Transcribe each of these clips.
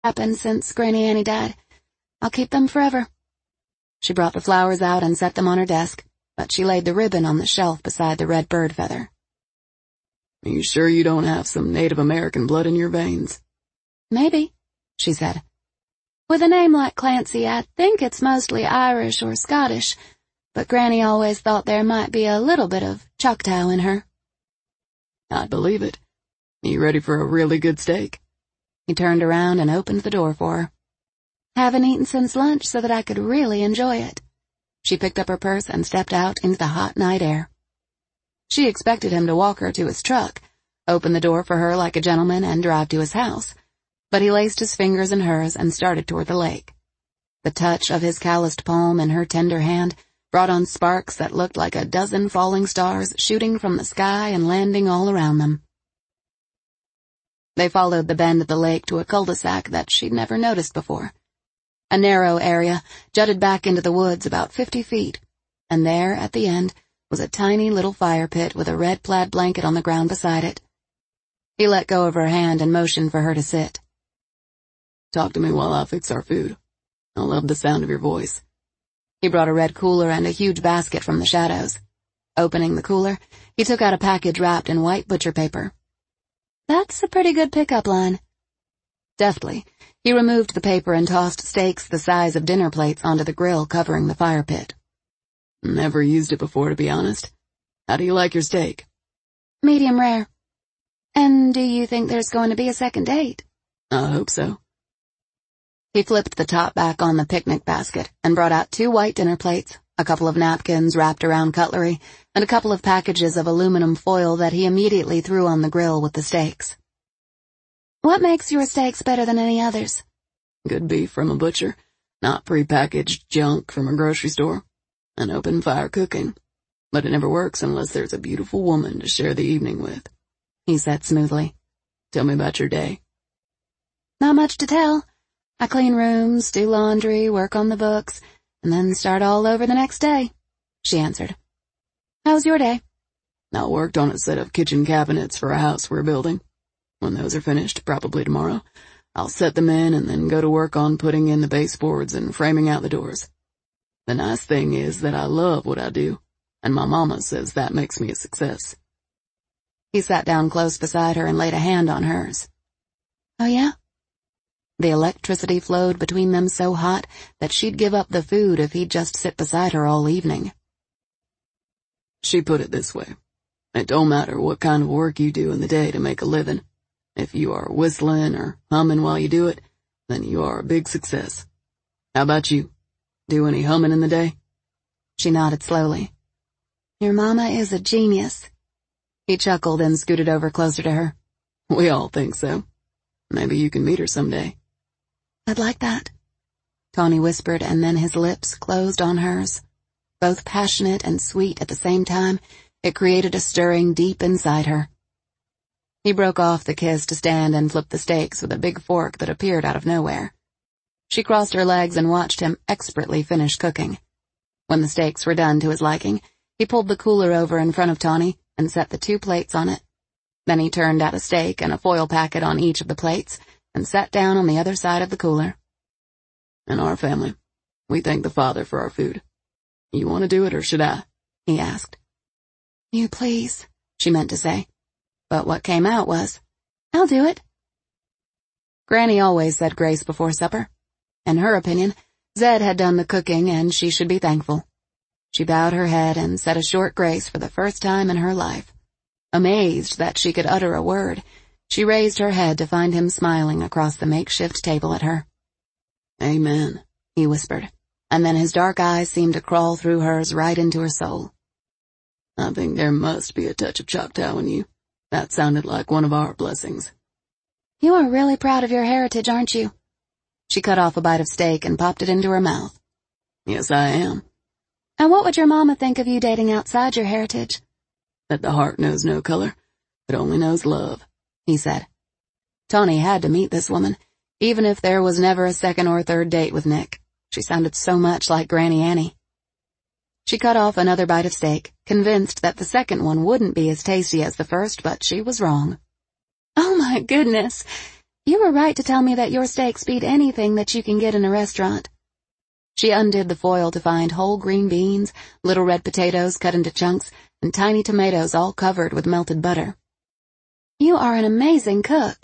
happened since Granny Annie died. I'll keep them forever." She brought the flowers out and set them on her desk, but she laid the ribbon on the shelf beside the red bird feather. "Are you sure you don't have some Native American blood in your veins?" "Maybe," she said. "With a name like Clancy, I think it's mostly Irish or Scottish, but Granny always thought there might be a little bit of Choctaw in her." "I'd believe it. You ready for a really good steak?" He turned around and opened the door for her. "Haven't eaten since lunch so that I could really enjoy it." She picked up her purse and stepped out into the hot night air. She expected him to walk her to his truck, open the door for her like a gentleman and drive to his house, but he laced his fingers in hers and started toward the lake. The touch of his calloused palm in her tender hand brought on sparks that looked like a dozen falling stars shooting from the sky and landing all around them. They followed the bend of the lake to a cul-de-sac that she'd never noticed before. A narrow area jutted back into the woods about 50 feet, and there, at the end, was a tiny little fire pit with a red plaid blanket on the ground beside it. He let go of her hand and motioned for her to sit. "Talk to me while I fix our food. I love the sound of your voice." He brought a red cooler and a huge basket from the shadows. Opening the cooler, he took out a package wrapped in white butcher paper. "That's a pretty good pickup line." Deftly, he removed the paper and tossed steaks the size of dinner plates onto the grill covering the fire pit. "Never used it before, to be honest. How do you like your steak?" "Medium rare." "And do you think there's going to be a second date?" "I hope so." He flipped the top back on the picnic basket and brought out 2 white dinner plates, a couple of napkins wrapped around cutlery, and a couple of packages of aluminum foil that he immediately threw on the grill with the steaks. "What makes your steaks better than any others?" "Good beef from a butcher, not prepackaged junk from a grocery store. And open fire cooking. But it never works unless there's a beautiful woman to share the evening with," he said smoothly. "Tell me about your day." "Not much to tell. I clean rooms, do laundry, work on the books, and then start all over the next day," she answered. "How's your day?" "I worked on a set of kitchen cabinets for a house we're building. When those are finished, probably tomorrow, I'll set them in and then go to work on putting in the baseboards and framing out the doors. The nice thing is that I love what I do, and my mama says that makes me a success." He sat down close beside her and laid a hand on hers. "Oh yeah?" The electricity flowed between them so hot that she'd give up the food if he'd just sit beside her all evening. She put it this way. It don't matter what kind of work you do in the day to make a living. If you are whistling or humming while you do it, then you are a big success. How about you? Do any humming in the day?" She nodded slowly. "Your mama is a genius." He chuckled and scooted over closer to her. "We all think so. Maybe you can meet her someday." "I'd like that," Tony whispered, and then his lips closed on hers. Both passionate and sweet at the same time, it created a stirring deep inside her. He broke off the kiss to stand and flip the steaks with a big fork that appeared out of nowhere. She crossed her legs and watched him expertly finish cooking. When the steaks were done to his liking, he pulled the cooler over in front of Tawny and set the 2 plates on it. Then he turned out a steak and a foil packet on each of the plates and sat down on the other side of the cooler. "In our family, we thank the Father for our food. You want to do it or should I?" he asked. "You please," she meant to say. But what came out was, "I'll do it." Granny always said grace before supper. In her opinion, Zed had done the cooking and she should be thankful. She bowed her head and said a short grace for the first time in her life. Amazed that she could utter a word, she raised her head to find him smiling across the makeshift table at her. "Amen," he whispered, and then his dark eyes seemed to crawl through hers right into her soul. "I think there must be a touch of Choctaw in you. That sounded like one of our blessings." "You are really proud of your heritage, aren't you?" She cut off a bite of steak and popped it into her mouth. "Yes, I am." "And what would your mama think of you dating outside your heritage?" "That the heart knows no color, it only knows love," he said. Tony had to meet this woman, even if there was never a second or third date with Nick. She sounded so much like Granny Annie. She cut off another bite of steak, convinced that the second one wouldn't be as tasty as the first, but she was wrong. "Oh my goodness! You were right to tell me that your steaks beat anything that you can get in a restaurant. She undid the foil to find whole green beans, little red potatoes cut into chunks, and tiny tomatoes all covered with melted butter. You are an amazing cook.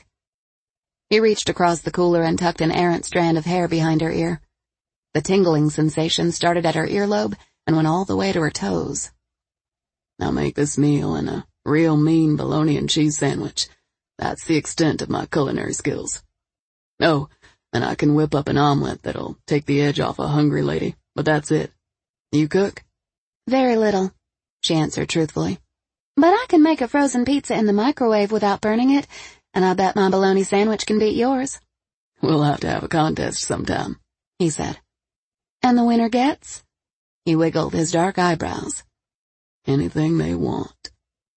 He reached across the cooler and tucked an errant strand of hair behind her ear. The tingling sensation started at her earlobe and went all the way to her toes. I'll make this meal and a real mean bologna and cheese sandwich. That's the extent of my culinary skills. Oh, and I can whip up an omelet that'll take the edge off a hungry lady, but that's it. You cook? Very little, she answered truthfully. But I can make a frozen pizza in the microwave without burning it, and I bet my bologna sandwich can beat yours. We'll have to have a contest sometime, he said. And the winner gets? He wiggled his dark eyebrows. Anything they want.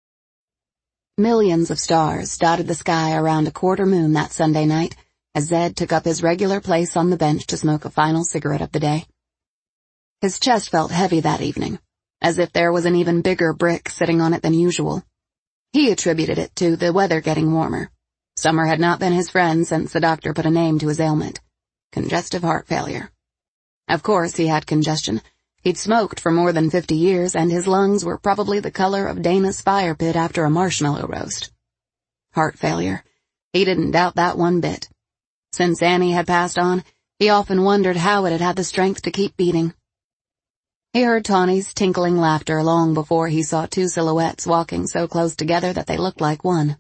Millions of stars dotted the sky around a quarter moon that Sunday night as Zed took up his regular place on the bench to smoke a final cigarette of the day. His chest felt heavy that evening, as if there was an even bigger brick sitting on it than usual. He attributed it to the weather getting warmer. Summer had not been his friend since the doctor put a name to his ailment: congestive heart failure. Of course he had congestion. He'd smoked for more than 50 years, and his lungs were probably the color of Dana's fire pit after a marshmallow roast. Heart failure. He didn't doubt that one bit. Since Annie had passed on, he often wondered how it had had the strength to keep beating. He heard Tawny's tinkling laughter long before he saw two silhouettes walking so close together that they looked like one.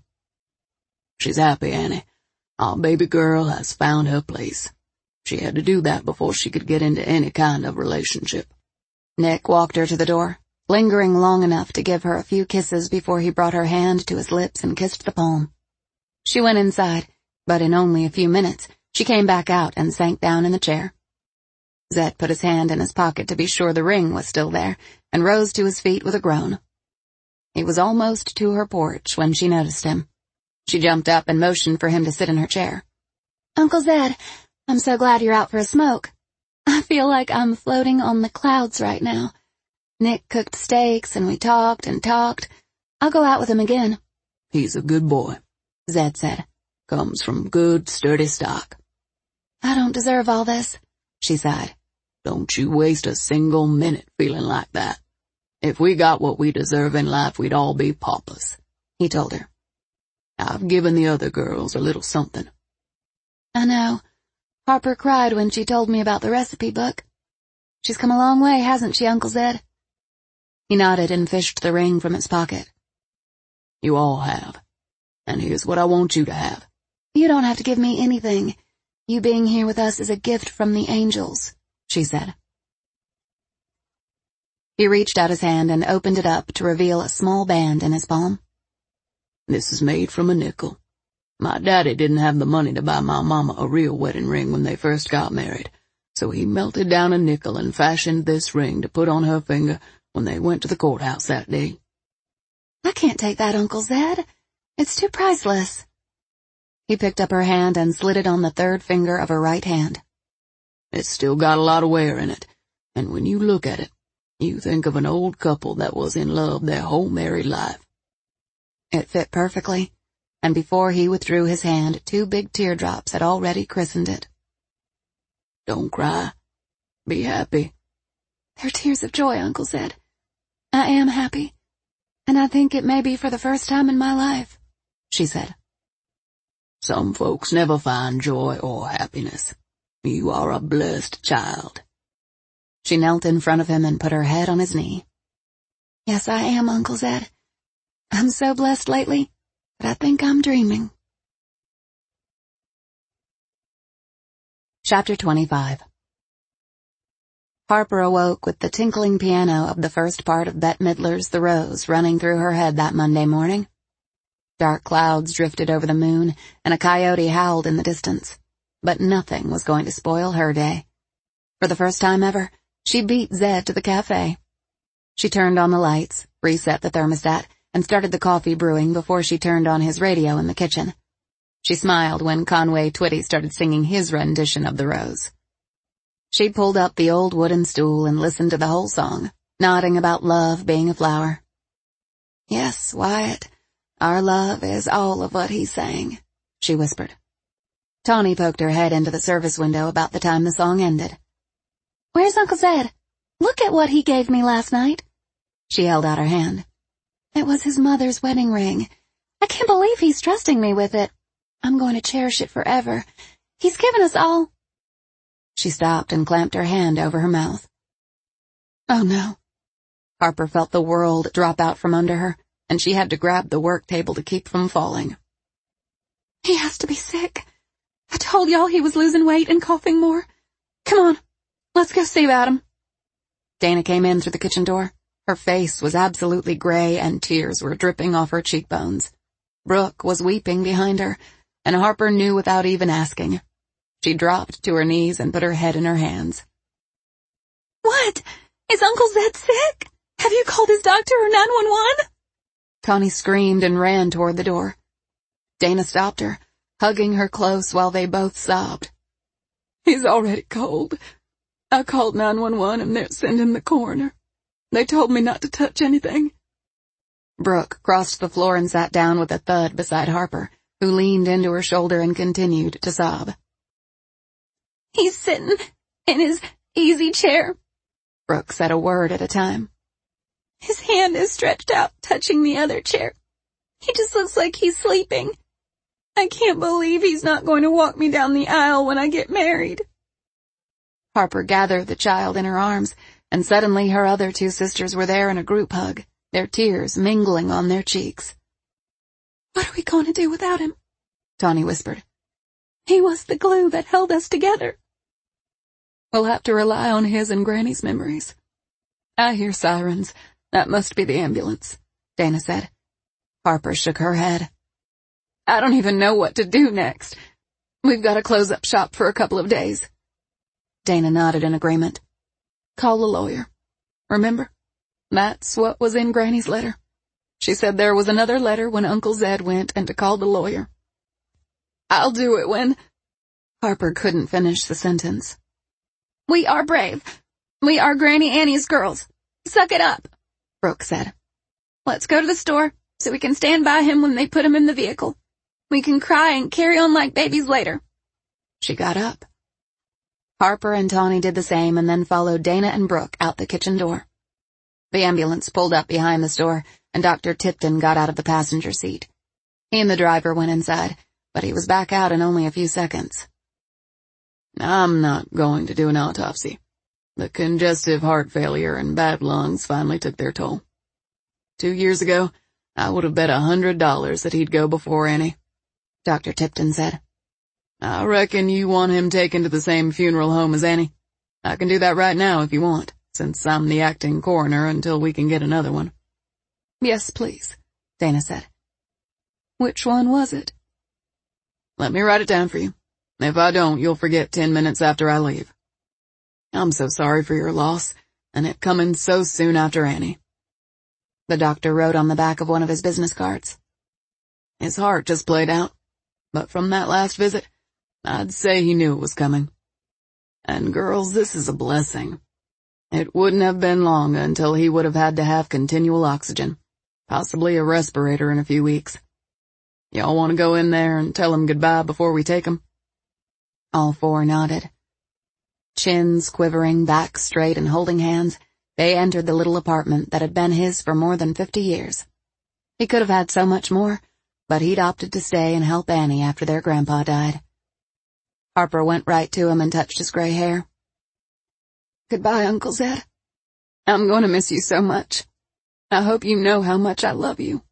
She's happy, Annie. Our baby girl has found her place. She had to do that before she could get into any kind of relationship. Nick walked her to the door, lingering long enough to give her a few kisses before he brought her hand to his lips and kissed the palm. She went inside, but in only a few minutes, she came back out and sank down in the chair. Zed put his hand in his pocket to be sure the ring was still there, and rose to his feet with a groan. He was almost to her porch when she noticed him. She jumped up and motioned for him to sit in her chair. Uncle Zed, I'm so glad you're out for a smoke. I feel like I'm floating on the clouds right now. Nick cooked steaks and we talked and talked. I'll go out with him again. He's a good boy, Zed said. Comes from good, sturdy stock. I don't deserve all this, she sighed. Don't you waste a single minute feeling like that. If we got what we deserve in life, we'd all be paupers, he told her. I've given the other girls a little something. I know. Harper cried when she told me about the recipe book. She's come a long way, hasn't she, Uncle Zed? He nodded and fished the ring from his pocket. You all have. And here's what I want you to have. You don't have to give me anything. You being here with us is a gift from the angels, she said. He reached out his hand and opened it up to reveal a small band in his palm. This is made from a nickel. My daddy didn't have the money to buy my mama a real wedding ring when they first got married, so he melted down a nickel and fashioned this ring to put on her finger when they went to the courthouse that day. I can't take that, Uncle Zed. It's too priceless. He picked up her hand and slid it on the third finger of her right hand. It's still got a lot of wear in it, and when you look at it, you think of an old couple that was in love their whole married life. It fit perfectly, and before he withdrew his hand, 2 big teardrops had already christened it. Don't cry. Be happy. They're tears of joy, Uncle Zed. I am happy, and I think it may be for the first time in my life, she said. Some folks never find joy or happiness. You are a blessed child. She knelt in front of him and put her head on his knee. Yes, I am, Uncle Zed. I'm so blessed lately that I think I'm dreaming. Chapter 25. Harper awoke with the tinkling piano of the first part of Bette Midler's The Rose running through her head that Monday morning. Dark clouds drifted over the moon, and a coyote howled in the distance. But nothing was going to spoil her day. For the first time ever, she beat Zed to the cafe. She turned on the lights, reset the thermostat, and started the coffee brewing before she turned on his radio in the kitchen. She smiled when Conway Twitty started singing his rendition of The Rose. She pulled up the old wooden stool and listened to the whole song, nodding about love being a flower. Yes, Wyatt, our love is all of what he sang, she whispered. Tawny poked her head into the service window about the time the song ended. "Where's Uncle Zed? Look at what he gave me last night." She held out her hand. "It was his mother's wedding ring. I can't believe he's trusting me with it. I'm going to cherish it forever. He's given us all—" She stopped and clamped her hand over her mouth. Oh no. Harper felt the world drop out from under her, and she had to grab the work table to keep from falling. "He has to be sick. I told y'all he was losing weight and coughing more. Come on, let's go see about him." Dana came in through the kitchen door. Her face was absolutely gray and tears were dripping off her cheekbones. Brooke was weeping behind her, and Harper knew without even asking. She dropped to her knees and put her head in her hands. "What? Is Uncle Zed sick? Have you called his doctor or 911? Connie screamed and ran toward the door. Dana stopped her, hugging her close while they both sobbed. "He's already cold. I called 911 and they're sending the coroner. They told me not to touch anything." Brooke crossed the floor and sat down with a thud beside Harper, who leaned into her shoulder and continued to sob. "He's sitting in his easy chair," Brooke said a word at a time. "His hand is stretched out, touching the other chair. He just looks like he's sleeping. I can't believe he's not going to walk me down the aisle when I get married." Harper gathered the child in her arms, and suddenly her other two sisters were there in a group hug, their tears mingling on their cheeks. "What are we going to do without him?" Tawny whispered. "He was the glue that held us together." "We'll have to rely on his and Granny's memories." "I hear sirens. That must be the ambulance," Dana said. Harper shook her head. "I don't even know what to do next. We've got to close up shop for a couple of days." Dana nodded in agreement. "Call a lawyer. Remember? That's what was in Granny's letter. She said there was another letter when Uncle Zed went and to call the lawyer." "I'll do it when—" Harper couldn't finish the sentence. "We are brave. We are Granny Annie's girls. Suck it up," Brooke said. "Let's go to the store so we can stand by him when they put him in the vehicle. We can cry and carry on like babies later." She got up. Harper and Tawny did the same and then followed Dana and Brooke out the kitchen door. The ambulance pulled up behind the store, and Dr. Tipton got out of the passenger seat. He and the driver went inside, but he was back out in only a few seconds. "I'm not going to do an autopsy. The congestive heart failure and bad lungs finally took their toll. 2 years ago, I would have bet $100 that he'd go before Annie," Dr. Tipton said. "I reckon you want him taken to the same funeral home as Annie. I can do that right now if you want, since I'm the acting coroner until we can get another one." "Yes, please," Dana said. "Which one was it?" "Let me write it down for you. If I don't, you'll forget 10 minutes after I leave. I'm so sorry for your loss, and it coming so soon after Annie." The doctor wrote on the back of one of his business cards. "His heart just played out, but from that last visit, I'd say he knew it was coming. And girls, this is a blessing. It wouldn't have been long until he would have had to have continual oxygen, possibly a respirator in a few weeks. Y'all want to go in there and tell him goodbye before we take him?" All four nodded. Chins quivering, backs straight, and holding hands, they entered the little apartment that had been his for more than 50 years. He could have had so much more, but he'd opted to stay and help Annie after their grandpa died. Harper went right to him and touched his gray hair. "Goodbye, Uncle Zed. I'm going to miss you so much. I hope you know how much I love you."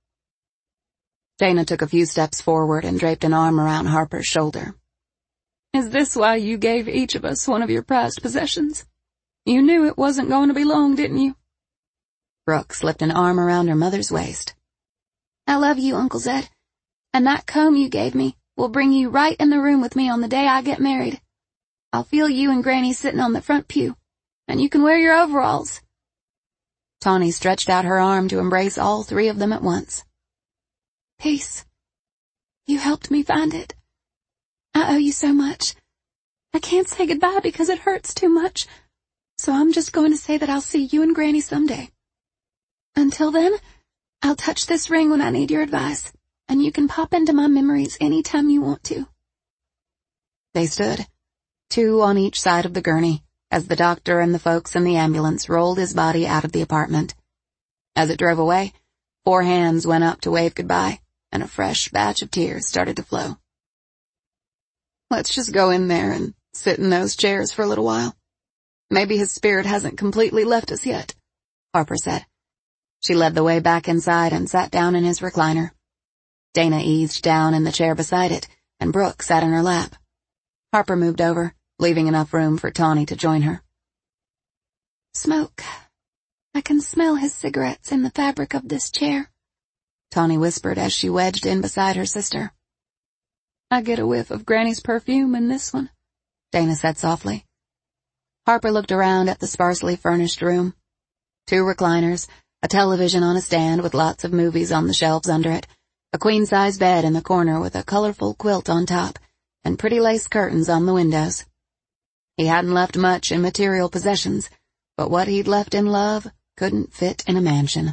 Dana took a few steps forward and draped an arm around Harper's shoulder. "Is this why you gave each of us one of your prized possessions? You knew it wasn't going to be long, didn't you?" Brooke slipped an arm around her mother's waist. "I love you, Uncle Zed, and that comb you gave me will bring you right in the room with me on the day I get married. I'll feel you and Granny sitting on the front pew, and you can wear your overalls." Tawny stretched out her arm to embrace all three of them at once. "Peace. You helped me find it. I owe you so much. I can't say goodbye because it hurts too much, so I'm just going to say that I'll see you and Granny someday. Until then, I'll touch this ring when I need your advice, and you can pop into my memories any time you want to." They stood, 2 on each side of the gurney, as the doctor and the folks in the ambulance rolled his body out of the apartment. As it drove away, 4 hands went up to wave goodbye, and a fresh batch of tears started to flow. "Let's just go in there and sit in those chairs for a little while. Maybe his spirit hasn't completely left us yet," Harper said. She led the way back inside and sat down in his recliner. Dana eased down in the chair beside it, and Brooke sat in her lap. Harper moved over, leaving enough room for Tawny to join her. "Smoke. I can smell his cigarettes in the fabric of this chair," Tawny whispered as she wedged in beside her sister. "I get a whiff of Granny's perfume in this one," Dana said softly. Harper looked around at the sparsely furnished room. 2 recliners, a television on a stand with lots of movies on the shelves under it, a queen-size bed in the corner with a colorful quilt on top, and pretty lace curtains on the windows. He hadn't left much in material possessions, but what he'd left in love couldn't fit in a mansion.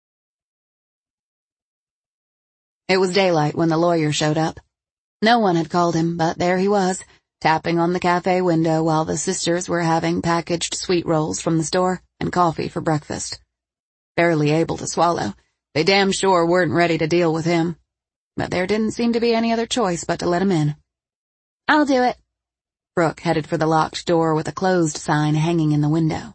It was daylight when the lawyer showed up. No one had called him, but there he was, tapping on the cafe window while the sisters were having packaged sweet rolls from the store and coffee for breakfast. Barely able to swallow, they damn sure weren't ready to deal with him. But there didn't seem to be any other choice but to let him in. "I'll do it." Brooke headed for the locked door with a closed sign hanging in the window.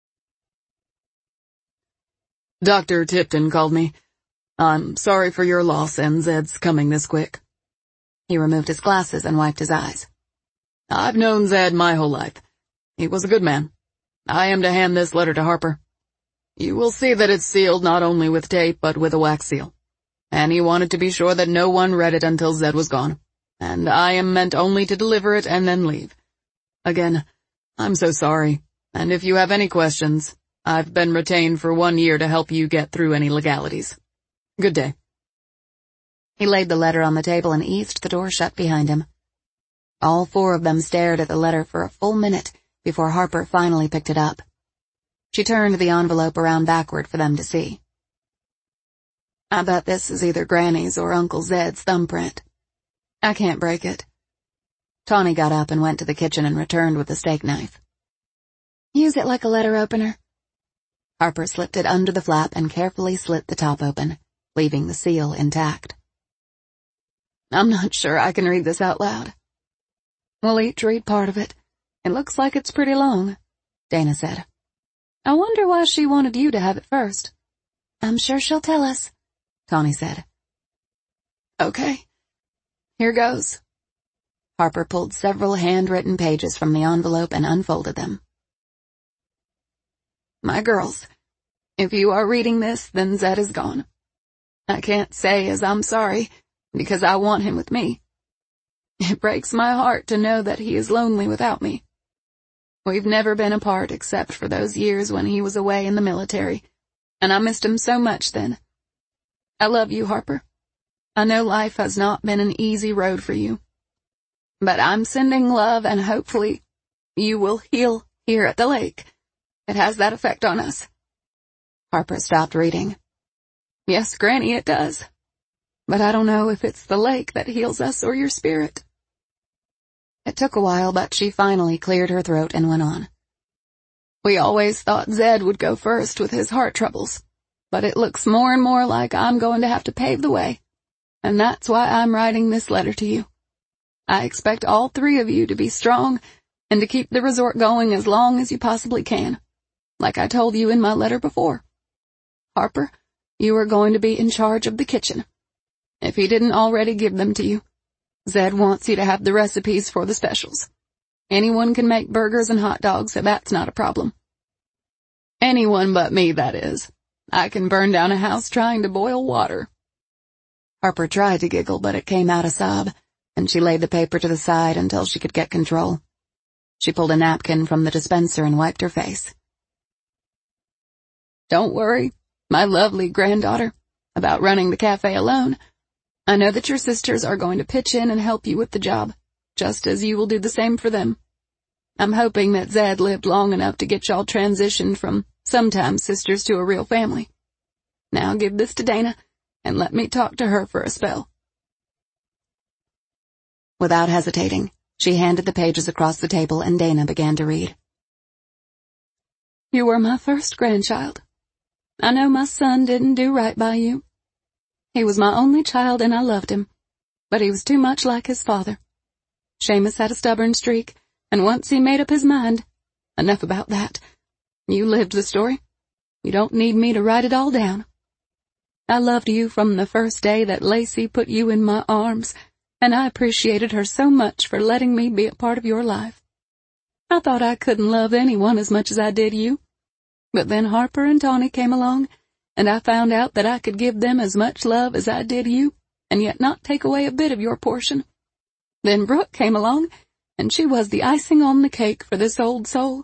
"Dr. Tipton called me. I'm sorry for your loss and Zed's coming this quick." He removed his glasses and wiped his eyes. "I've known Zed my whole life. He was a good man. I am to hand this letter to Harper. You will see that it's sealed not only with tape but with a wax seal. And he wanted to be sure that no one read it until Zed was gone. And I am meant only to deliver it and then leave. Again, I'm so sorry, and if you have any questions, I've been retained for 1 year to help you get through any legalities. Good day." He laid the letter on the table and eased the door shut behind him. All 4 of them stared at the letter for a full minute before Harper finally picked it up. She turned the envelope around backward for them to see. "I bet this is either Granny's or Uncle Zed's thumbprint. I can't break it." Tawny got up and went to the kitchen and returned with a steak knife. "Use it like a letter opener." Harper slipped it under the flap and carefully slit the top open, leaving the seal intact. "I'm not sure I can read this out loud." "We'll each read part of it. It looks like it's pretty long," Dana said. "I wonder why she wanted you to have it first." "I'm sure she'll tell us," Tawny said. "Okay. Here goes." Harper pulled several handwritten pages from the envelope and unfolded them. "My girls, if you are reading this, then Zed is gone. I can't say as I'm sorry, because I want him with me. It breaks my heart to know that he is lonely without me. We've never been apart except for those years when he was away in the military, and I missed him so much then. I love you, Harper. I know life has not been an easy road for you. But I'm sending love and hopefully you will heal here at the lake. It has that effect on us." Harper stopped reading. "Yes, Granny, it does. But I don't know if it's the lake that heals us or your spirit." It took a while, but she finally cleared her throat and went on. "We always thought Zed would go first with his heart troubles, but it looks more and more like I'm going to have to pave the way, and that's why I'm writing this letter to you. I expect all 3 of you to be strong and to keep the resort going as long as you possibly can, like I told you in my letter before. Harper, you are going to be in charge of the kitchen. If he didn't already give them to you, Zed wants you to have the recipes for the specials. Anyone can make burgers and hot dogs, so that's not a problem. Anyone but me, that is. I can burn down a house trying to boil water." Harper tried to giggle, but it came out a sob, and she laid the paper to the side until she could get control. She pulled a napkin from the dispenser and wiped her face. "Don't worry, my lovely granddaughter, about running the cafe alone. I know that your sisters are going to pitch in and help you with the job, just as you will do the same for them. I'm hoping that Zed lived long enough to get y'all transitioned from sometimes sisters to a real family. Now give this to Dana, and let me talk to her for a spell." Without hesitating, She handed the pages across the table and Dana began to read. You were my first grandchild. I know my son didn't do right by you. He was my only child and I loved him, but he was too much like his father. Seamus had a stubborn streak, and once he made up his mind. Enough about that. You lived the story. You don't need me to write it all down. I loved you from the first day that Lacey put you in my arms, and I appreciated her so much for letting me be a part of your life. I thought I couldn't love anyone as much as I did you. But then Harper and Tawny came along, and I found out that I could give them as much love as I did you, and yet not take away a bit of your portion. Then Brooke came along, and she was the icing on the cake for this old soul.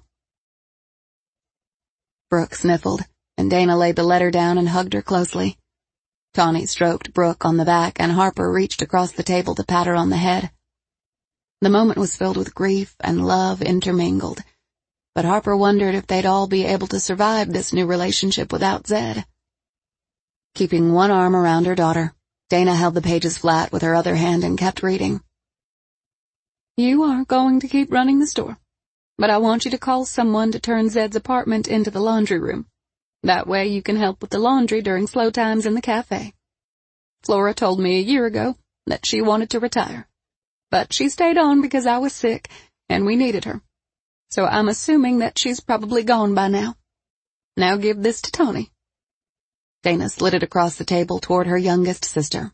Brooke sniffled, and Dana laid the letter down and hugged her closely. Tawny stroked Brooke on the back, and Harper reached across the table to pat her on the head. The moment was filled with grief and love intermingled, but Harper wondered if they'd all be able to survive this new relationship without Zed. Keeping one arm around her daughter, Dana held the pages flat with her other hand and kept reading. You are going to keep running the store, but I want you to call someone to turn Zed's apartment into the laundry room. That way you can help with the laundry during slow times in the cafe. Flora told me a year ago that she wanted to retire, but she stayed on because I was sick and we needed her. So I'm assuming that she's probably gone by now. Now give this to Tawny. Dana slid it across the table toward her youngest sister.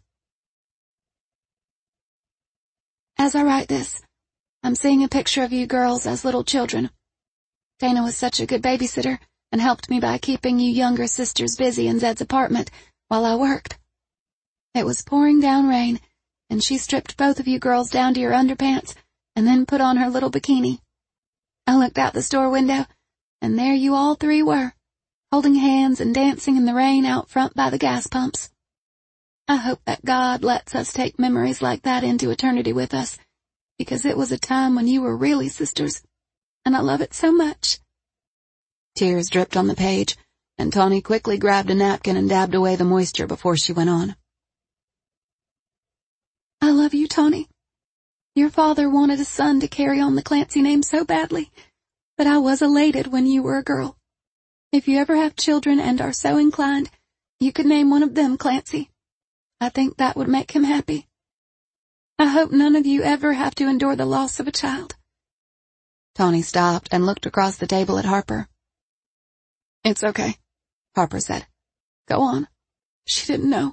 As I write this, I'm seeing a picture of you girls as little children. Dana was such a good babysitter and helped me by keeping you younger sisters busy in Zed's apartment while I worked. It was pouring down rain, and she stripped both of you girls down to your underpants and then put on her little bikini. I looked out the store window, and there you all three were, holding hands and dancing in the rain out front by the gas pumps. I hope that God lets us take memories like that into eternity with us, because it was a time when you were really sisters, and I love it so much. Tears dripped on the page, and Tawny quickly grabbed a napkin and dabbed away the moisture before she went on. I love you, Tawny. Your father wanted a son to carry on the Clancy name so badly, but I was elated when you were a girl. If you ever have children and are so inclined, you could name one of them Clancy. I think that would make him happy. I hope none of you ever have to endure the loss of a child. Tawny stopped and looked across the table at Harper. It's okay, Harper said. Go on. She didn't know.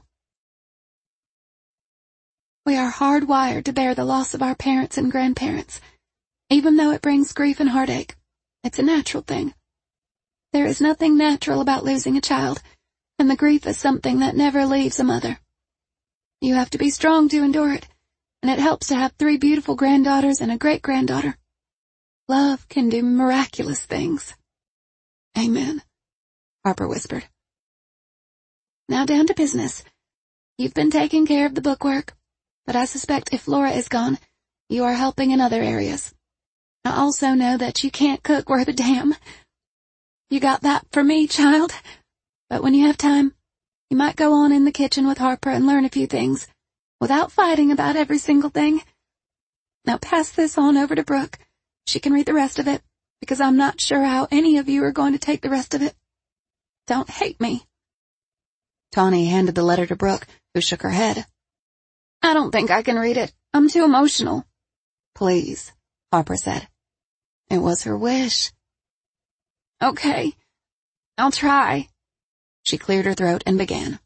We are hardwired to bear the loss of our parents and grandparents. Even though it brings grief and heartache, it's a natural thing. There is nothing natural about losing a child, and the grief is something that never leaves a mother. You have to be strong to endure it, and it helps to have 3 beautiful granddaughters and a great-granddaughter. Love can do miraculous things. Amen, Harper whispered. Now down to business. You've been taking care of the bookwork, but I suspect if Flora is gone, you are helping in other areas. I also know that you can't cook worth a damn. You got that from me, child. But when you have time, you might go on in the kitchen with Harper and learn a few things, without fighting about every single thing. Now pass this on over to Brooke. She can read the rest of it, because I'm not sure how any of you are going to take the rest of it. Don't hate me. Tawny handed the letter to Brooke, who shook her head. I don't think I can read it. I'm too emotional. Please, Harper said. It was her wish. Okay, I'll try. She cleared her throat and began.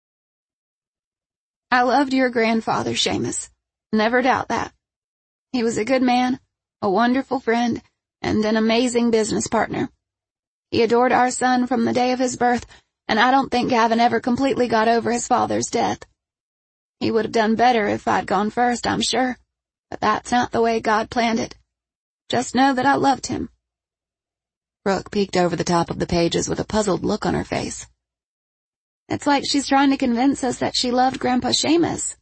I loved your grandfather, Seamus. Never doubt that. He was a good man, a wonderful friend, and an amazing business partner. He adored our son from the day of his birth, and I don't think Gavin ever completely got over his father's death. He would have done better if I'd gone first, I'm sure, but that's not the way God planned it. Just know that I loved him. Brooke peeked over the top of the pages with a puzzled look on her face. It's like she's trying to convince us that she loved Grandpa Seamus.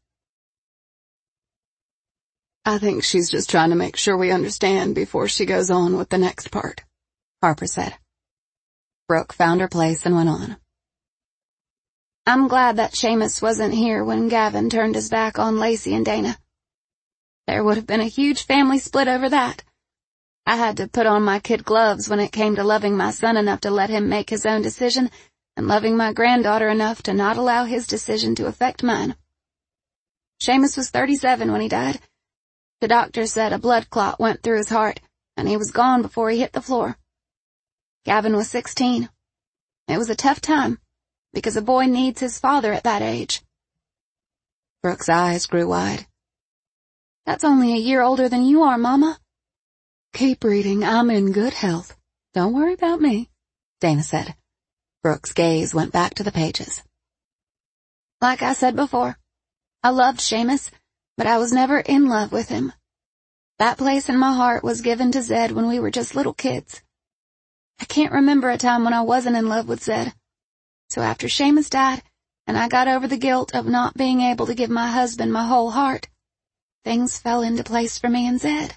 I think she's just trying to make sure we understand before she goes on with the next part, Harper said. Brooke found her place and went on. I'm glad that Seamus wasn't here when Gavin turned his back on Lacey and Dana. There would have been a huge family split over that. I had to put on my kid gloves when it came to loving my son enough to let him make his own decision, and loving my granddaughter enough to not allow his decision to affect mine. Seamus was 37 when he died. The doctor said a blood clot went through his heart, and he was gone before he hit the floor. Gavin was 16. It was a tough time, because a boy needs his father at that age. Brooke's eyes grew wide. That's only a year older than you are, Mama. Keep reading. I'm in good health. Don't worry about me, Dana said. Brooke's gaze went back to the pages. Like I said before, I loved Seamus, but I was never in love with him. That place in my heart was given to Zed when we were just little kids. I can't remember a time when I wasn't in love with Zed. So after Seamus died, and I got over the guilt of not being able to give my husband my whole heart, things fell into place for me and Zed.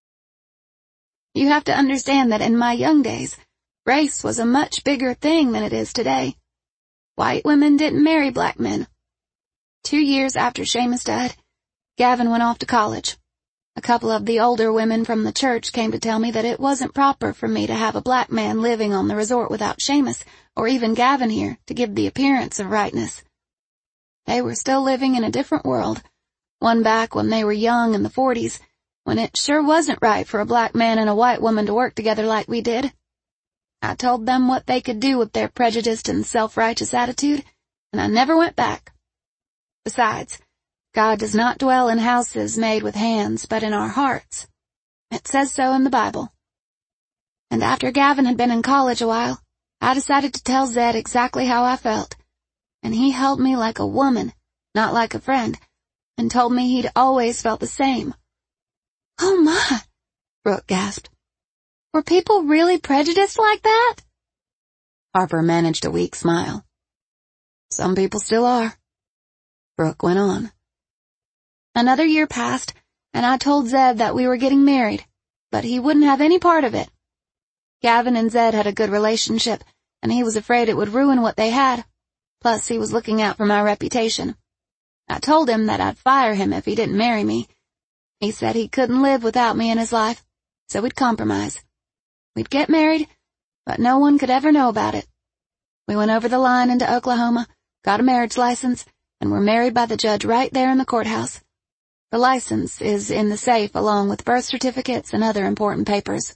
You have to understand that in my young days, race was a much bigger thing than it is today. White women didn't marry black men. 2 years after Seamus died, Gavin went off to college. A couple of the older women from the church came to tell me that it wasn't proper for me to have a black man living on the resort without Seamus, or even Gavin here, to give the appearance of rightness. They were still living in a different world, one back when they were young in the 40s, when it sure wasn't right for a black man and a white woman to work together like we did. I told them what they could do with their prejudiced and self-righteous attitude, and I never went back. Besides, God does not dwell in houses made with hands, but in our hearts. It says so in the Bible. And after Gavin had been in college a while, I decided to tell Zed exactly how I felt, and he held me like a woman, not like a friend, and told me he'd always felt the same. Oh my, Brooke gasped. Were people really prejudiced like that? Harper managed a weak smile. Some people still are. Brooke went on. Another year passed, and I told Zed that we were getting married, but he wouldn't have any part of it. Gavin and Zed had a good relationship, and he was afraid it would ruin what they had. Plus, he was looking out for my reputation. I told him that I'd fire him if he didn't marry me. He said he couldn't live without me in his life, so we'd compromise. We'd get married, but no one could ever know about it. We went over the line into Oklahoma, got a marriage license, and were married by the judge right there in the courthouse. The license is in the safe along with birth certificates and other important papers.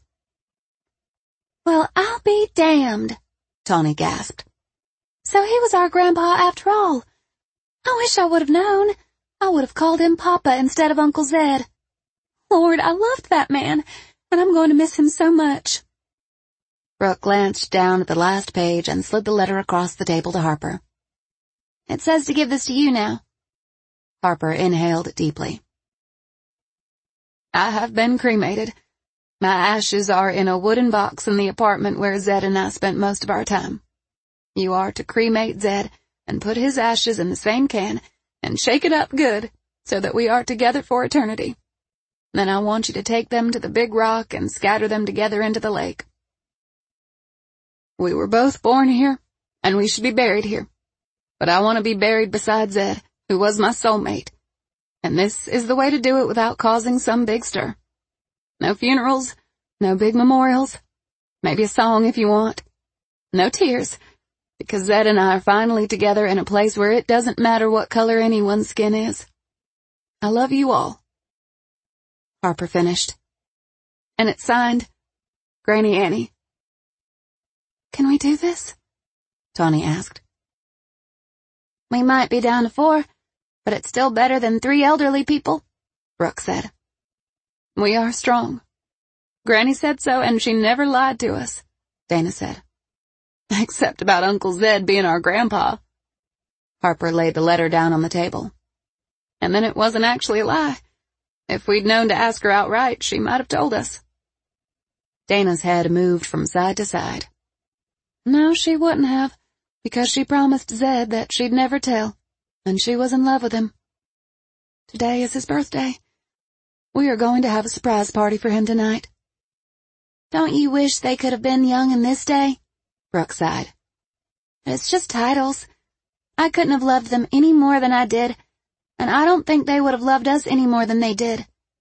Well, I'll be damned, Tawny gasped. So he was our grandpa after all. I wish I would have known. I would have called him Papa instead of Uncle Zed. Lord, I loved that man, and I'm going to miss him so much. Brooke glanced down at the last page and slid the letter across the table to Harper. It says to give this to you now. Harper inhaled deeply. I have been cremated. My ashes are in a wooden box in the apartment where Zed and I spent most of our time. You are to cremate Zed and put his ashes in the same can and shake it up good so that we are together for eternity. Then I want you to take them to the big rock and scatter them together into the lake. We were both born here, and we should be buried here. But I want to be buried beside Zed, who was my soulmate. And this is the way to do it without causing some big stir. No funerals, no big memorials, maybe a song if you want. No tears, because Zed and I are finally together in a place where it doesn't matter what color anyone's skin is. I love you all. Harper finished. And it's signed, Granny Annie. Can we do this? Tawny asked. We might be down to 4, but it's still better than 3 elderly people, Brooke said. We are strong. Granny said so, and she never lied to us, Dana said. Except about Uncle Zed being our grandpa. Harper laid the letter down on the table. And then it wasn't actually a lie. If we'd known to ask her outright, she might have told us. Dana's head moved from side to side. No, she wouldn't have, because she promised Zed that she'd never tell, and she was in love with him. Today is his birthday. We are going to have a surprise party for him tonight. Don't you wish they could have been young in this day? Brooke sighed. It's just titles. I couldn't have loved them any more than I did, and I don't think they would have loved us any more than they did.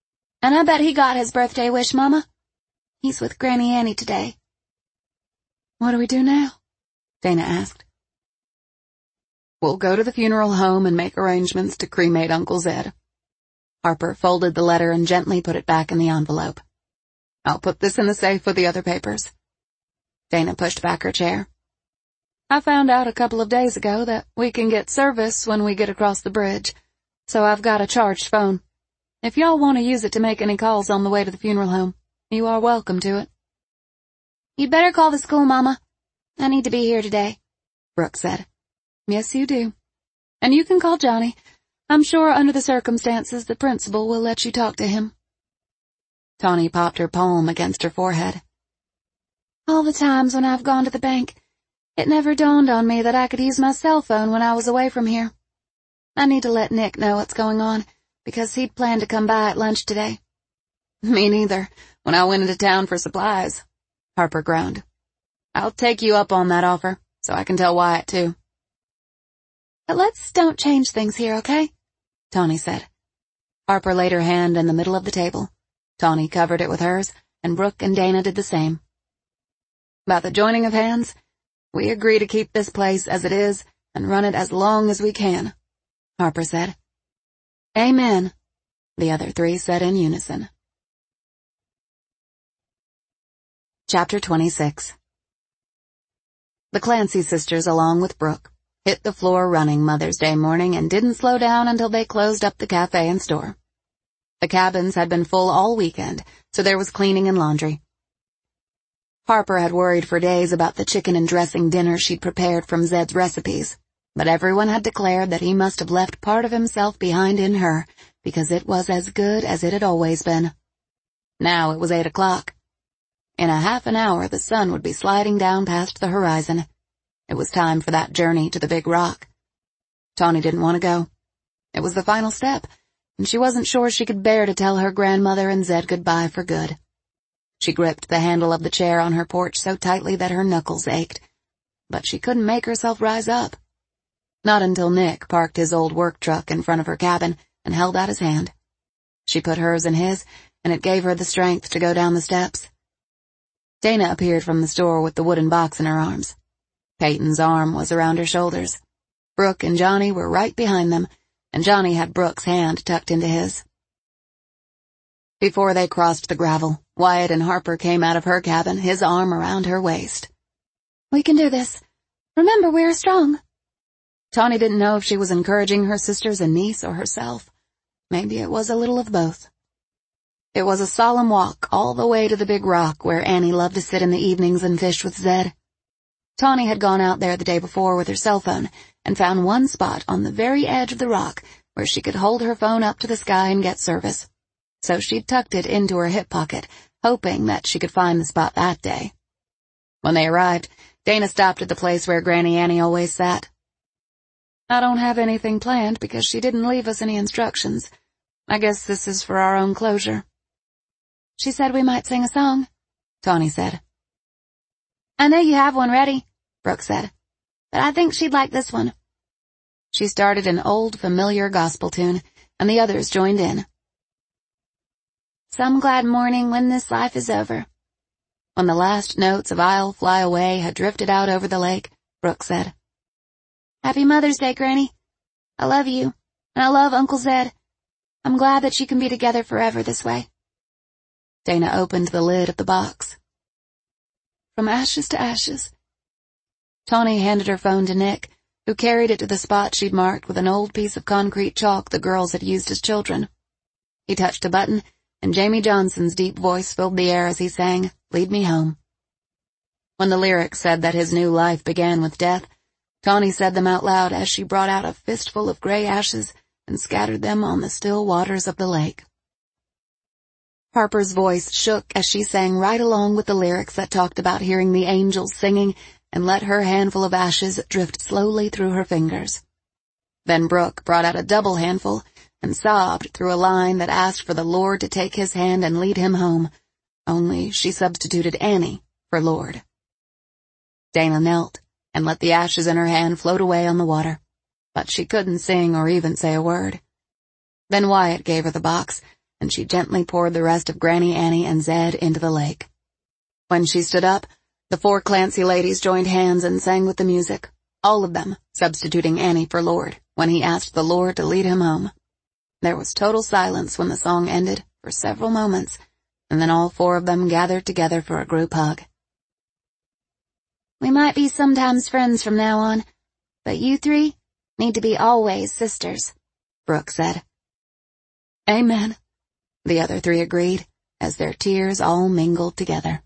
And I bet he got his birthday wish, Mama. He's with Granny Annie today. What do we do now? Dana asked. We'll go to the funeral home and make arrangements to cremate Uncle Zed. Harper folded the letter and gently put it back in the envelope. I'll put this in the safe with the other papers. Dana pushed back her chair. I found out a couple of days ago that we can get service when we get across the bridge, so I've got a charged phone. If y'all want to use it to make any calls on the way to the funeral home, you are welcome to it. You'd better call the school, Mama. I need to be here today, Brooke said. Yes, you do. And you can call Johnny. I'm sure under the circumstances the principal will let you talk to him. Tawny popped her palm against her forehead. All the times when I've gone to the bank, it never dawned on me that I could use my cell phone when I was away from here. I need to let Nick know what's going on, because he'd planned to come by at lunch today. Me neither, when I went into town for supplies, Harper groaned. I'll take you up on that offer, so I can tell Wyatt too. But let's don't change things here, okay? Tawny said. Harper laid her hand in the middle of the table. Tawny covered it with hers, and Brooke and Dana did the same. About the joining of hands, we agree to keep this place as it is and run it as long as we can, Harper said. Amen, the other three said in unison. Chapter 26. The Clancy sisters, along with Brooke, hit the floor running Mother's Day morning and didn't slow down until they closed up the cafe and store. The cabins had been full all weekend, so there was cleaning and laundry. Harper had worried for days about the chicken and dressing dinner she'd prepared from Zed's recipes, but everyone had declared that he must have left part of himself behind in her, because it was as good as it had always been. Now it was 8 o'clock. In a half an hour the sun would be sliding down past the horizon. It was time for that journey to the big rock. Tawny didn't want to go. It was the final step, and she wasn't sure she could bear to tell her grandmother and Zed goodbye for good. She gripped the handle of the chair on her porch so tightly that her knuckles ached, but she couldn't make herself rise up. Not until Nick parked his old work truck in front of her cabin and held out his hand. She put hers in his, and it gave her the strength to go down the steps. Dana appeared from the store with the wooden box in her arms. Peyton's arm was around her shoulders. Brooke and Johnny were right behind them, and Johnny had Brooke's hand tucked into his. Before they crossed the gravel, Wyatt and Harper came out of her cabin, his arm around her waist. We can do this. Remember, we're strong. Tawny didn't know if she was encouraging her sisters and niece or herself. Maybe it was a little of both. It was a solemn walk all the way to the big rock where Annie loved to sit in the evenings and fish with Zed. Tawny had gone out there the day before with her cell phone and found one spot on the very edge of the rock where she could hold her phone up to the sky and get service. So she'd tucked it into her hip pocket, hoping that she could find the spot that day. When they arrived, Dana stopped at the place where Granny Annie always sat. I don't have anything planned because she didn't leave us any instructions. I guess this is for our own closure. She said we might sing a song, Tawny said. I know you have one ready, Brooke said, but I think she'd like this one. She started an old, familiar gospel tune, and the others joined in. Some glad morning when this life is over. When the last notes of I'll Fly Away had drifted out over the lake, Brooke said, Happy Mother's Day, Granny. I love you, and I love Uncle Zed. I'm glad that you can be together forever this way. Dana opened the lid of the box. From ashes to ashes. Tawny handed her phone to Nick, who carried it to the spot she'd marked with an old piece of concrete chalk the girls had used as children. He touched a button, and Jamie Johnson's deep voice filled the air as he sang, Lead Me Home. When the lyrics said that his new life began with death, Tawny said them out loud as she brought out a fistful of gray ashes and scattered them on the still waters of the lake. Harper's voice shook as she sang right along with the lyrics that talked about hearing the angels singing and let her handful of ashes drift slowly through her fingers. Then Brooke brought out a double handful and sobbed through a line that asked for the Lord to take his hand and lead him home, only she substituted Annie for Lord. Dana knelt and let the ashes in her hand float away on the water, but she couldn't sing or even say a word. Then Wyatt gave her the box, and she gently poured the rest of Granny Annie and Zed into the lake. When she stood up, the 4 Clancy ladies joined hands and sang with the music, all of them substituting Annie for Lord when he asked the Lord to lead him home. There was total silence when the song ended for several moments, and then all 4 of them gathered together for a group hug. "We might be sometimes friends from now on, but you 3 need to be always sisters," Brooke said. "Amen," the other 3 agreed, as their tears all mingled together.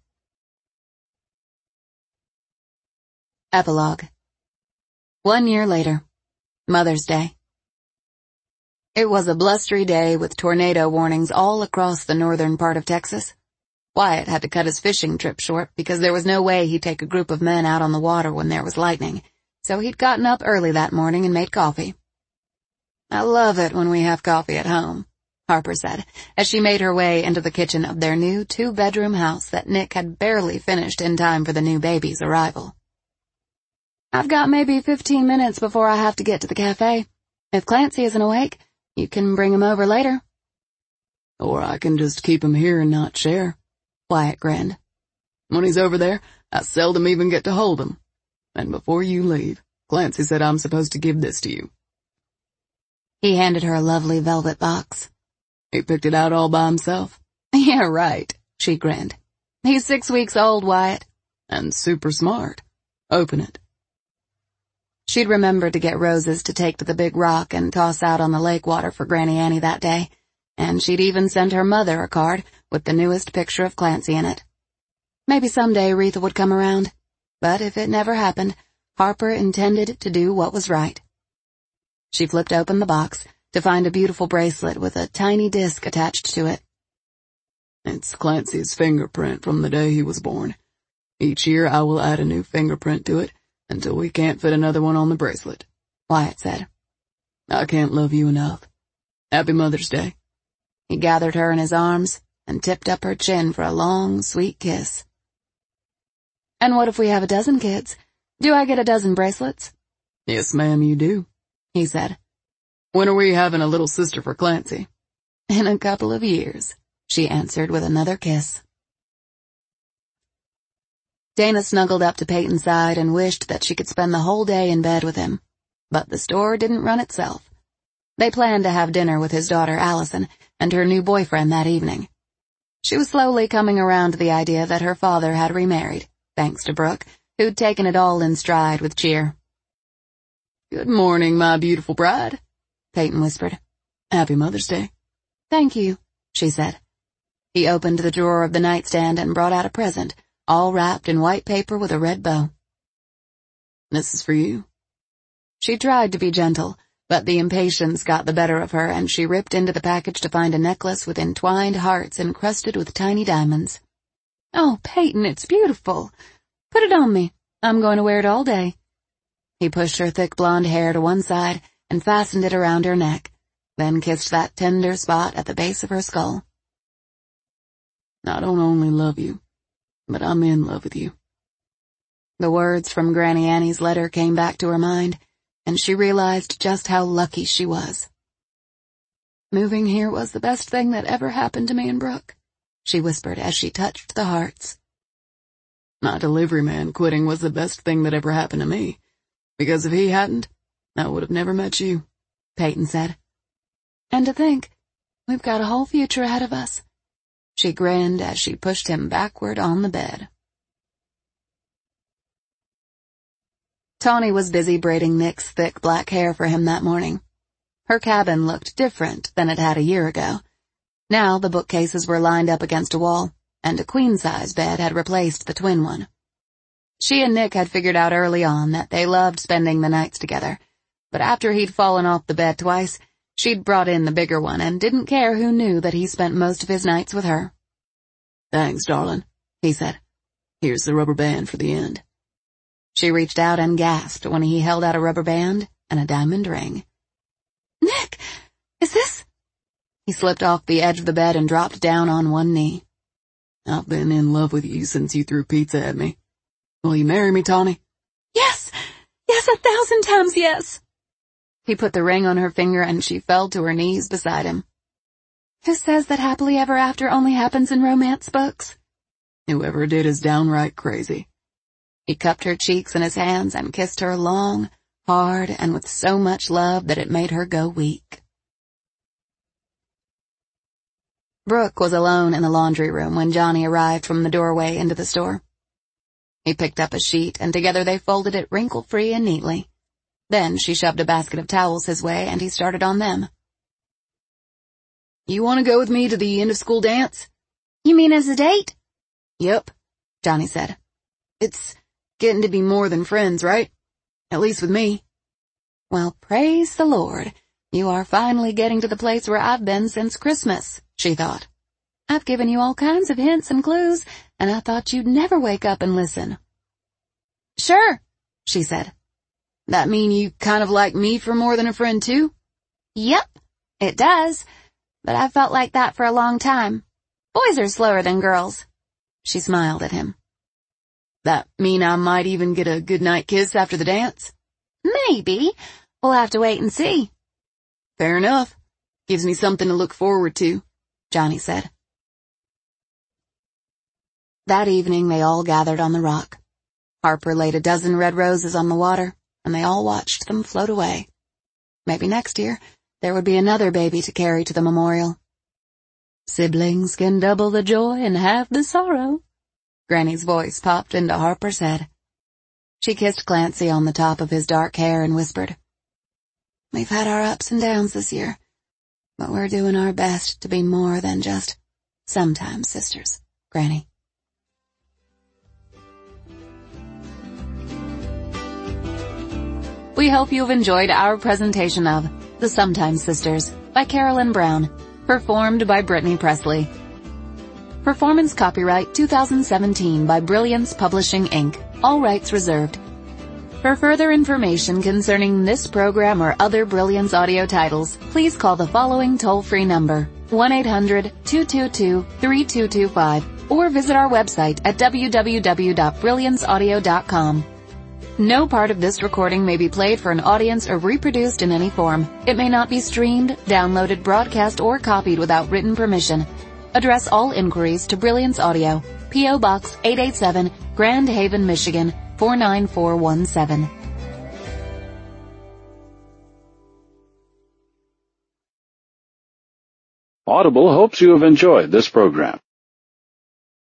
Epilogue. 1 year later. Mother's Day. It was a blustery day with tornado warnings all across the northern part of Texas. Wyatt had to cut his fishing trip short because there was no way he'd take a group of men out on the water when there was lightning, so he'd gotten up early that morning and made coffee. "I love it when we have coffee at home," Harper said, as she made her way into the kitchen of their new 2-bedroom house that Nick had barely finished in time for the new baby's arrival. "I've got maybe 15 minutes before I have to get to the cafe. If Clancy isn't awake, you can bring him over later." "Or I can just keep him here and not share," Wyatt grinned. "When he's over there, I seldom even get to hold him. And before you leave, Clancy said I'm supposed to give this to you." He handed her a lovely velvet box. "He picked it out all by himself?" "Yeah, right," she grinned. "He's 6 weeks old, Wyatt." "And super smart. Open it." She'd remembered to get roses to take to the big rock and toss out on the lake water for Granny Annie that day, and she'd even sent her mother a card with the newest picture of Clancy in it. Maybe someday Retha would come around, but if it never happened, Harper intended to do what was right. She flipped open the box to find a beautiful bracelet with a tiny disc attached to it. "It's Clancy's fingerprint from the day he was born. Each year I will add a new fingerprint to it until we can't fit another one on the bracelet," Wyatt said. "I can't love you enough. Happy Mother's Day." He gathered her in his arms and tipped up her chin for a long, sweet kiss. "And what if we have a dozen kids? Do I get a dozen bracelets?" "Yes, ma'am, you do," he said. "When are we having a little sister for Clancy?" "In a couple of years," she answered with another kiss. Dana snuggled up to Peyton's side and wished that she could spend the whole day in bed with him. But the store didn't run itself. They planned to have dinner with his daughter Allison and her new boyfriend that evening. She was slowly coming around to the idea that her father had remarried, thanks to Brooke, who'd taken it all in stride with cheer. "Good morning, my beautiful bride," Peyton whispered. "Happy Mother's Day." "Thank you," she said. He opened the drawer of the nightstand and brought out a present, all wrapped in white paper with a red bow. "This is for you." She tried to be gentle, but the impatience got the better of her and she ripped into the package to find a necklace with entwined hearts encrusted with tiny diamonds. "Oh, Peyton, it's beautiful. Put it on me. I'm going to wear it all day." He pushed her thick blonde hair to one side and fastened it around her neck, then kissed that tender spot at the base of her skull. "I don't only love you, but I'm in love with you." The words from Granny Annie's letter came back to her mind, and she realized just how lucky she was. "Moving here was the best thing that ever happened to me and Brooke," she whispered as she touched the hearts. "My delivery man quitting was the best thing that ever happened to me, because if he hadn't, I would have never met you," Peyton said. "And to think, we've got a whole future ahead of us." She grinned as she pushed him backward on the bed. Tawny was busy braiding Nick's thick black hair for him that morning. Her cabin looked different than it had a year ago. Now the bookcases were lined up against a wall, and a queen-size bed had replaced the twin one. She and Nick had figured out early on that they loved spending the nights together, but after he'd fallen off the bed twice, she'd brought in the bigger one and didn't care who knew that he spent most of his nights with her. "Thanks, darling," he said. "Here's the rubber band for the end." She reached out and gasped when he held out a rubber band and a diamond ring. "Nick, is this—" He slipped off the edge of the bed and dropped down on one knee. "I've been in love with you since you threw pizza at me. Will you marry me, Tawny?" "Yes, yes, 1,000 times yes." He put the ring on her finger and she fell to her knees beside him. Who says that happily ever after only happens in romance books? Whoever did is downright crazy. He cupped her cheeks in his hands and kissed her long, hard, and with so much love that it made her go weak. Brooke was alone in the laundry room when Johnny arrived from the doorway into the store. He picked up a sheet, and together they folded it wrinkle-free and neatly. Then she shoved a basket of towels his way, and he started on them. You want to go with me to the end-of-school dance? You mean as a date? Yep, Johnny said. It's getting to be more than friends, right? At least with me. Well, praise the Lord. You are finally getting to the place where I've been since Christmas, she thought. I've given you all kinds of hints and clues, and I thought you'd never wake up and listen. Sure, she said. That mean you kind of like me for more than a friend too? Yep, it does. But I've felt like that for a long time. Boys are slower than girls. She smiled at him. That mean I might even get a goodnight kiss after the dance? Maybe. We'll have to wait and see. Fair enough. Gives me something to look forward to, Johnny said. That evening they all gathered on the rock. Harper laid a dozen red roses on the water, and they all watched them float away. Maybe next year there would be another baby to carry to the memorial. Siblings can double the joy and half the sorrow. Granny's voice popped into Harper's head. She kissed Clancy on the top of his dark hair and whispered, We've had our ups and downs this year, but we're doing our best to be more than just sometimes sisters, Granny. We hope you've enjoyed our presentation of The Sometimes Sisters by Carolyn Brown, performed by Brittany Presley. Performance copyright 2017 by Brilliance Publishing, Inc., all rights reserved. For further information concerning this program or other Brilliance audio titles, please call the following toll-free number, 1-800-222-3225, or visit our website at www.brillianceaudio.com. No part of this recording may be played for an audience or reproduced in any form. It may not be streamed, downloaded, broadcast, or copied without written permission. Address all inquiries to Brilliance Audio, P.O. Box 887, Grand Haven, Michigan, 49417. Audible hopes you have enjoyed this program.